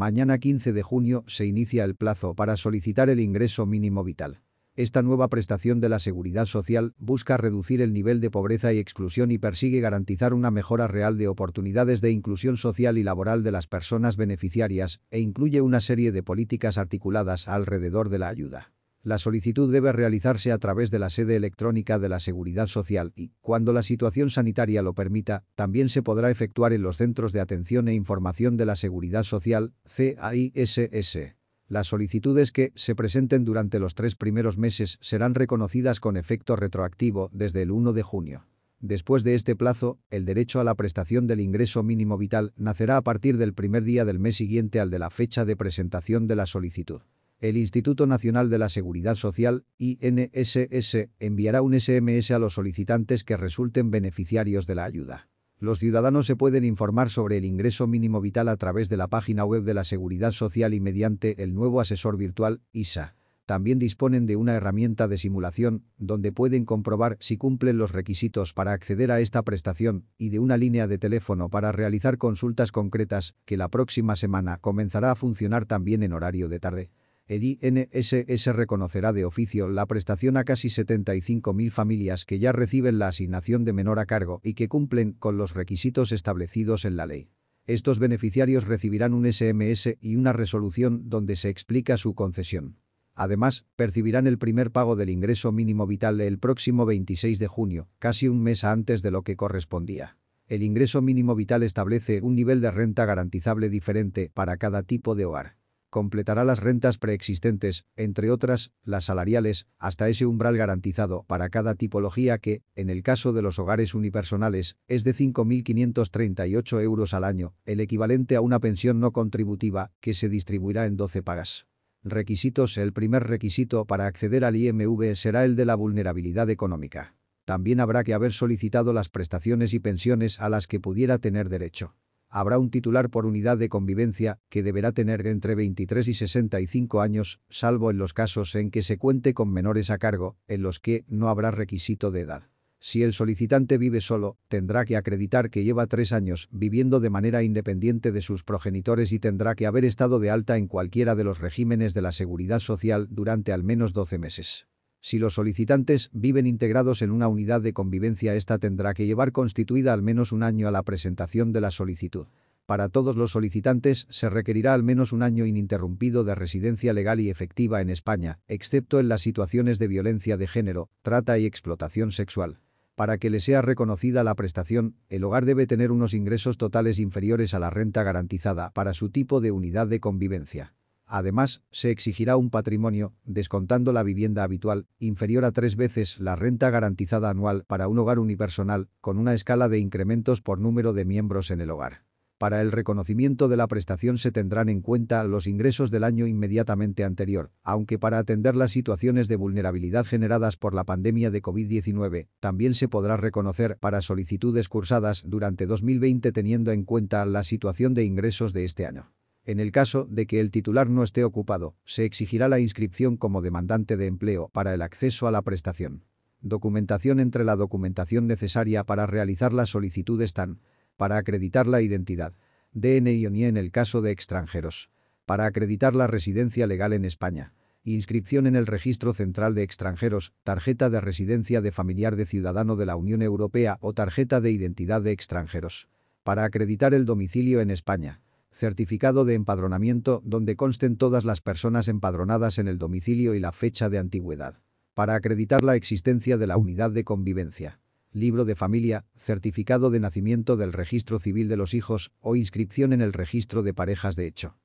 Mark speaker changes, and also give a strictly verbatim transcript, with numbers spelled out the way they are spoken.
Speaker 1: Mañana quince de junio se inicia el plazo para solicitar el ingreso mínimo vital. Esta nueva prestación de la Seguridad Social busca reducir el nivel de pobreza y exclusión y persigue garantizar una mejora real de oportunidades de inclusión social y laboral de las personas beneficiarias e incluye una serie de políticas articuladas alrededor de la ayuda. La solicitud debe realizarse a través de la sede electrónica de la Seguridad Social y, cuando la situación sanitaria lo permita, también se podrá efectuar en los Centros de Atención e Información de la Seguridad Social, C A I S S. Las solicitudes que se presenten durante los tres primeros meses serán reconocidas con efecto retroactivo desde el primero de junio. Después de este plazo, el derecho a la prestación del ingreso mínimo vital nacerá a partir del primer día del mes siguiente al de la fecha de presentación de la solicitud. El Instituto Nacional de la Seguridad Social, I N S S, enviará un S M S a los solicitantes que resulten beneficiarios de la ayuda. Los ciudadanos se pueden informar sobre el ingreso mínimo vital a través de la página web de la Seguridad Social y mediante el nuevo asesor virtual, I S A. También disponen de una herramienta de simulación, donde pueden comprobar si cumplen los requisitos para acceder a esta prestación, y de una línea de teléfono para realizar consultas concretas, que la próxima semana comenzará a funcionar también en horario de tarde. El I N S S reconocerá de oficio la prestación a casi setenta y cinco mil familias que ya reciben la asignación de menor a cargo y que cumplen con los requisitos establecidos en la ley. Estos beneficiarios recibirán un S M S y una resolución donde se explica su concesión. Además, percibirán el primer pago del ingreso mínimo vital el próximo veintiséis de junio, casi un mes antes de lo que correspondía. El ingreso mínimo vital establece un nivel de renta garantizable diferente para cada tipo de hogar. Completará las rentas preexistentes, entre otras, las salariales, hasta ese umbral garantizado para cada tipología que, en el caso de los hogares unipersonales, es de cinco mil quinientos treinta y ocho euros al año, el equivalente a una pensión no contributiva, que se distribuirá en doce pagas. Requisitos. El primer requisito para acceder al I M V será el de la vulnerabilidad económica. También habrá que haber solicitado las prestaciones y pensiones a las que pudiera tener derecho. Habrá un titular por unidad de convivencia, que deberá tener entre veintitrés y sesenta y cinco años, salvo en los casos en que se cuente con menores a cargo, en los que no habrá requisito de edad. Si el solicitante vive solo, tendrá que acreditar que lleva tres años viviendo de manera independiente de sus progenitores y tendrá que haber estado de alta en cualquiera de los regímenes de la Seguridad Social durante al menos doce meses. Si los solicitantes viven integrados en una unidad de convivencia, esta tendrá que llevar constituida al menos un año a la presentación de la solicitud. Para todos los solicitantes se requerirá al menos un año ininterrumpido de residencia legal y efectiva en España, excepto en las situaciones de violencia de género, trata y explotación sexual. Para que le sea reconocida la prestación, el hogar debe tener unos ingresos totales inferiores a la renta garantizada para su tipo de unidad de convivencia. Además, se exigirá un patrimonio, descontando la vivienda habitual, inferior a tres veces la renta garantizada anual para un hogar unipersonal, con una escala de incrementos por número de miembros en el hogar. Para el reconocimiento de la prestación se tendrán en cuenta los ingresos del año inmediatamente anterior, aunque para atender las situaciones de vulnerabilidad generadas por la pandemia de COVID diecinueve, también se podrá reconocer para solicitudes cursadas durante dos mil veinte teniendo en cuenta la situación de ingresos de este año. En el caso de que el titular no esté ocupado, se exigirá la inscripción como demandante de empleo para el acceso a la prestación. Documentación. Entre la documentación necesaria para realizar la solicitud están: para acreditar la identidad, D N I o N I E en el caso de extranjeros, para acreditar la residencia legal en España, inscripción en el Registro Central de Extranjeros, tarjeta de residencia de familiar de ciudadano de la Unión Europea o tarjeta de identidad de extranjeros, para acreditar el domicilio en España, certificado de empadronamiento donde consten todas las personas empadronadas en el domicilio y la fecha de antigüedad, para acreditar la existencia de la unidad de convivencia, libro de familia, certificado de nacimiento del registro civil de los hijos o inscripción en el registro de parejas de hecho.